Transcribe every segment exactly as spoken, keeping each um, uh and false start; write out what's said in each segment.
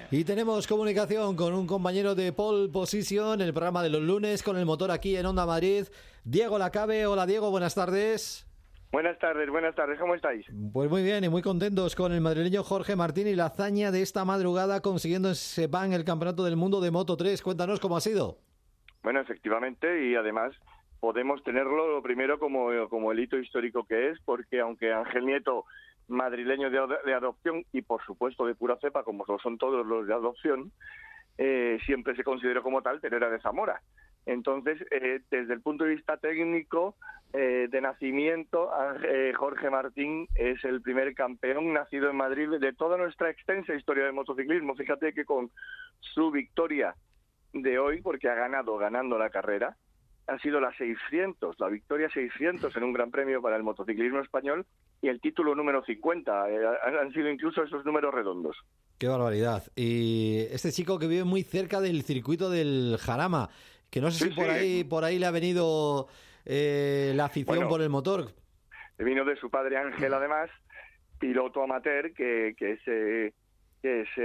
Y tenemos comunicación con un compañero de Pole Position, el programa de los lunes, con el motor aquí en Onda Madrid, Diego Lacabe. Hola Diego, buenas tardes. Buenas tardes, buenas tardes, ¿cómo estáis? Pues muy bien y muy contentos con el madrileño Jorge Martín y la hazaña de esta madrugada consiguiendo en Sepang el Campeonato del Mundo de Moto tres. Cuéntanos cómo ha sido. Bueno, efectivamente, y además podemos tenerlo lo primero como, como el hito histórico que es, porque aunque Ángel Nieto, madrileño de, de adopción y por supuesto de pura cepa, como lo son todos los de adopción, eh, siempre se consideró como tal, pero era de Zamora. Entonces, eh, desde el punto de vista técnico, eh, de nacimiento, eh, Jorge Martín es el primer campeón nacido en Madrid de toda nuestra extensa historia de motociclismo. Fíjate que con su victoria de hoy, porque ha ganado ganando la carrera, ha sido la seiscientos, la victoria seiscientos en un gran premio para el motociclismo español y el título número cincuenta. Eh, han sido incluso esos números redondos. ¡Qué barbaridad! Y este chico que vive muy cerca del circuito del Jarama, que no sé sí, si por sí. ahí por ahí le ha venido eh, la afición bueno, por el motor. Vino de su padre Ángel, además, piloto amateur que, que se, que se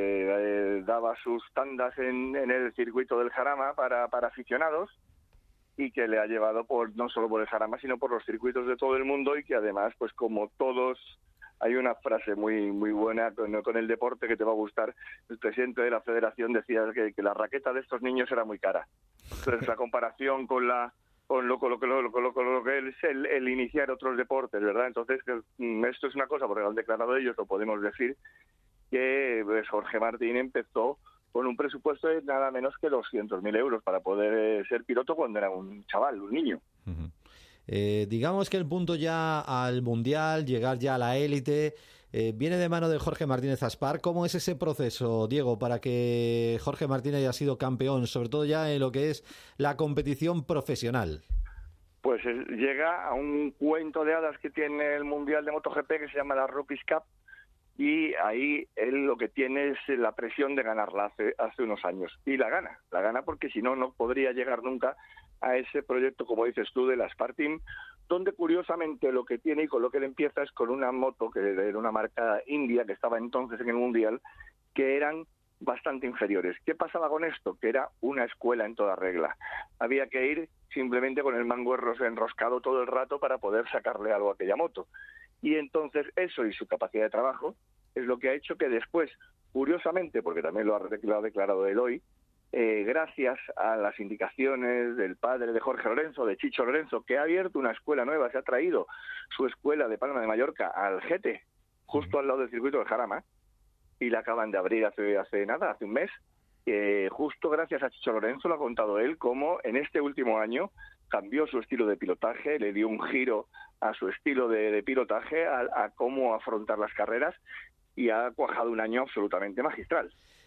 eh, daba sus tandas en, en el circuito del Jarama para, para aficionados, y que le ha llevado por no solo por el Jarama, sino por los circuitos de todo el mundo, y que además, pues como todos... Hay una frase muy muy buena con, con el deporte que te va a gustar. El presidente de la federación decía que, que la raqueta de estos niños era muy cara. Entonces, la comparación con la con lo, con lo, con lo, con lo, con lo que es el, el iniciar otros deportes, ¿verdad? Entonces, esto es una cosa, porque lo han declarado ellos, lo podemos decir, que pues, Jorge Martín empezó con un presupuesto de nada menos que doscientos mil euros para poder ser piloto cuando era un chaval, un niño. Uh-huh. Eh, digamos que el punto ya al Mundial, llegar ya a la élite, eh, viene de mano de Jorge Martínez Aspar. ¿Cómo es ese proceso, Diego, para que Jorge Martín haya sido campeón, sobre todo ya en lo que es la competición profesional? Pues es, llega a un cuento de hadas que tiene el Mundial de MotoGP que se llama la Rookies Cup, y ahí él lo que tiene es la presión de ganarla hace, hace unos años. Y la gana, la gana porque si no, no podría llegar nunca a ese proyecto, como dices tú, de la Aspar Team, donde curiosamente lo que tiene y con lo que él empieza es con una moto que era una marca india que estaba entonces en el Mundial, que eran bastante inferiores. ¿Qué pasaba con esto? Que era una escuela en toda regla. Había que ir simplemente con el mango enroscado todo el rato para poder sacarle algo a aquella moto. Y entonces eso y su capacidad de trabajo es lo que ha hecho que después, curiosamente, porque también lo ha declarado él hoy, Eh, gracias a las indicaciones del padre de Jorge Lorenzo, de Chicho Lorenzo, que ha abierto una escuela nueva, se ha traído su escuela de Palma de Mallorca al Jete, justo al lado del circuito del Jarama, y la acaban de abrir hace, hace nada, hace un mes. Eh, justo gracias a Chicho Lorenzo, lo ha contado él, cómo en este último año cambió su estilo de pilotaje, le dio un giro a su estilo de, de pilotaje, a, a cómo afrontar las carreras, y ha cuajado un año absolutamente magistral.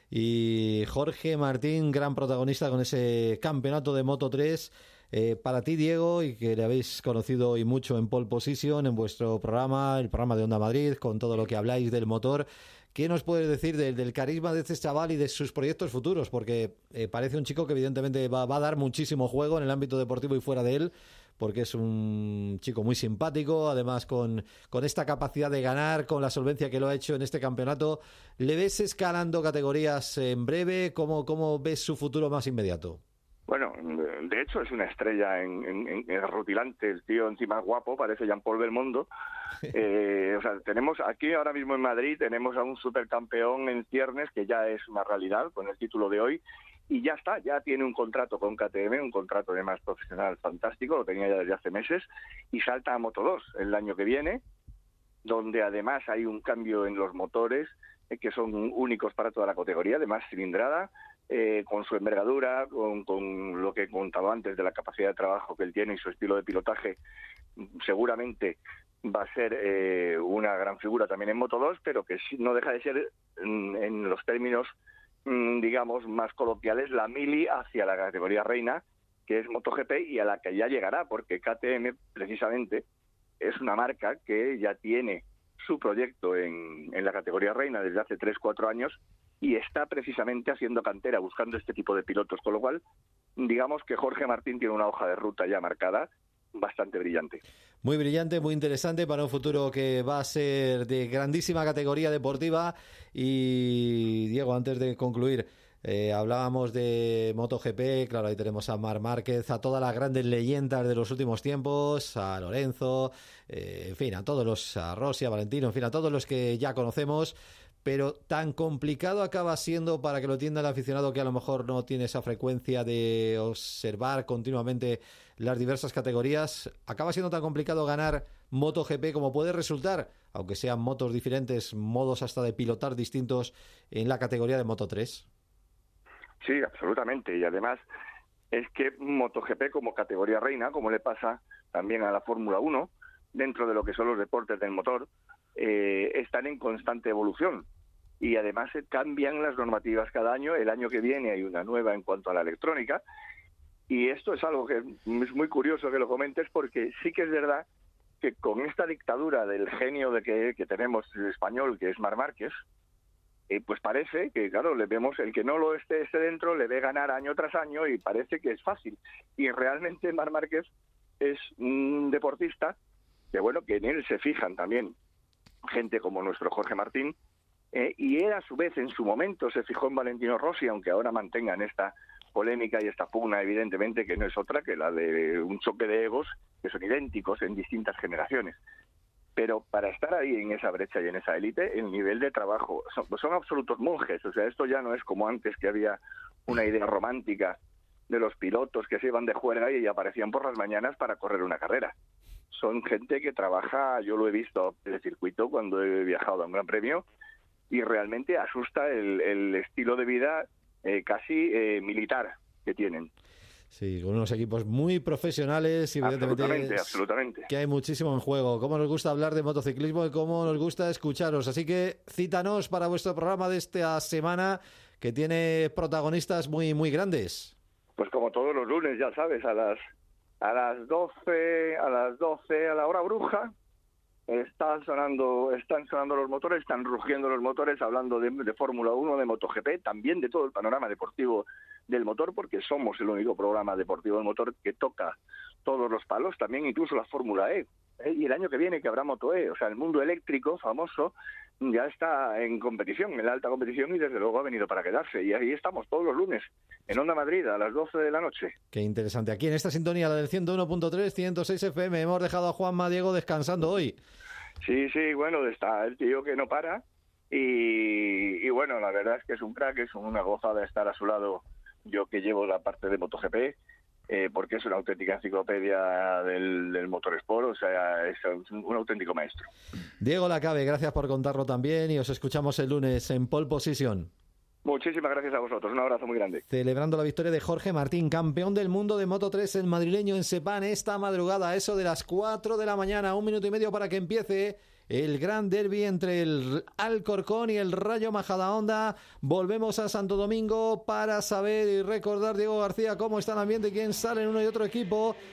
Y Jorge Martín, gran protagonista con ese campeonato de Moto tres. Eh, para ti, Diego, y que le habéis conocido hoy mucho en Pole Position, en vuestro programa, el programa de Onda Madrid, con todo lo que habláis del motor, ¿qué nos puedes decir de, del carisma de este chaval y de sus proyectos futuros? Porque eh, parece un chico que evidentemente va, va a dar muchísimo juego en el ámbito deportivo y fuera de él, porque es un chico muy simpático, además con, con esta capacidad de ganar, con la solvencia que lo ha hecho en este campeonato. ¿Le ves escalando categorías en breve? ¿Cómo, cómo ves su futuro más inmediato? Bueno, de hecho es una estrella en, en, en rutilante, el tío encima guapo, parece Jean-Paul Belmondo. Eh, o sea, tenemos aquí ahora mismo en Madrid, tenemos a un supercampeón en ciernes, que ya es una realidad con el título de hoy, y ya está, ya tiene un contrato con K T M, un contrato de más profesional fantástico, lo tenía ya desde hace meses, y salta a Moto dos el año que viene, donde además hay un cambio en los motores, eh, que son únicos para toda la categoría, de más cilindrada, eh, con su envergadura, con, con lo que he contado antes de la capacidad de trabajo que él tiene y su estilo de pilotaje, seguramente va a ser eh, una gran figura también en Moto dos, pero que sí, no deja de ser, en, en los términos digamos más coloquiales, la mili hacia la categoría reina, que es MotoGP, y a la que ya llegará, porque K T M precisamente es una marca que ya tiene su proyecto en, en la categoría reina desde hace tres cuatro años y está precisamente haciendo cantera, buscando este tipo de pilotos, con lo cual digamos que Jorge Martín tiene una hoja de ruta ya marcada bastante brillante. Muy brillante, muy interesante para un futuro que va a ser de grandísima categoría deportiva. Y Diego, antes de concluir, eh, hablábamos de MotoGP, claro, ahí tenemos a Marc Márquez, a todas las grandes leyendas de los últimos tiempos, a Lorenzo, eh, en fin, a todos los, a Rossi, a Valentino, en fin, a todos los que ya conocemos. Pero tan complicado acaba siendo, para que lo entienda el aficionado que a lo mejor no tiene esa frecuencia de observar continuamente las diversas categorías, acaba siendo tan complicado ganar MotoGP como puede resultar, aunque sean motos diferentes, modos hasta de pilotar distintos en la categoría de Moto tres. Sí, absolutamente. Y además es que MotoGP como categoría reina, como le pasa también a la Fórmula uno, dentro de lo que son los deportes del motor, eh, están en constante evolución. Y además se cambian las normativas cada año. El año que viene hay una nueva en cuanto a la electrónica. Y esto es algo que es muy curioso que lo comentes, porque sí que es verdad que con esta dictadura del genio de que, que tenemos el español, que es Marc Márquez, eh, pues parece que, claro, le vemos, el que no lo esté, esté dentro, le ve ganar año tras año y parece que es fácil. Y realmente Marc Márquez es un deportista que, bueno, que en él se fijan también gente como nuestro Jorge Martín, eh, y él a su vez en su momento se fijó en Valentino Rossi, aunque ahora mantengan esta polémica y esta pugna, evidentemente, que no es otra que la de un choque de egos que son idénticos en distintas generaciones. Pero para estar ahí en esa brecha y en esa élite, el nivel de trabajo, son, son absolutos monjes. O sea, esto ya no es como antes, que había una idea romántica de los pilotos que se iban de juerga y aparecían por las mañanas para correr una carrera. Son gente que trabaja, yo lo he visto en el circuito cuando he viajado a un gran premio, y realmente asusta el, el estilo de vida eh, casi eh, militar que tienen. Sí, con unos equipos muy profesionales y evidentemente absolutamente, absolutamente. Que hay muchísimo en juego. Cómo nos gusta hablar de motociclismo y cómo nos gusta escucharos. Así que cítanos para vuestro programa de esta semana, que tiene protagonistas muy muy grandes. Pues como todos los lunes, ya sabes, a las a las doce, a las doce a la hora bruja, están sonando, están sonando los motores, están rugiendo los motores, hablando de, de Fórmula uno, de MotoGP, también de todo el panorama deportivo del motor, porque somos el único programa deportivo del motor que toca todos los palos, también incluso la Fórmula E. ¿eh? Y el año que viene que habrá Moto E, o sea, el mundo eléctrico famoso ya está en competición, en la alta competición, y desde luego ha venido para quedarse. Y ahí estamos todos los lunes, en Onda Madrid, a las doce de la noche. Qué interesante. Aquí en esta sintonía, la del ciento uno punto tres, ciento seis F M, hemos dejado a Juanma Diego descansando hoy. Sí, sí, bueno, está el tío que no para. Y, y bueno, la verdad es que es un crack, es una gozada estar a su lado, yo que llevo la parte de MotoGP, eh, porque es una auténtica enciclopedia del, del motorsport, o sea, es un, un auténtico maestro. Diego Lacabe, gracias por contarlo también, y os escuchamos el lunes en Pole Position. Muchísimas gracias a vosotros, un abrazo muy grande. Celebrando la victoria de Jorge Martín, campeón del mundo de Moto tres, el madrileño en Sepang, esta madrugada, a eso de las cuatro de la mañana, un minuto y medio para que empiece el gran derbi entre el Alcorcón y el Rayo Majadahonda. Volvemos a Santo Domingo para saber y recordar, Diego García, cómo está el ambiente, quién sale en uno y otro equipo.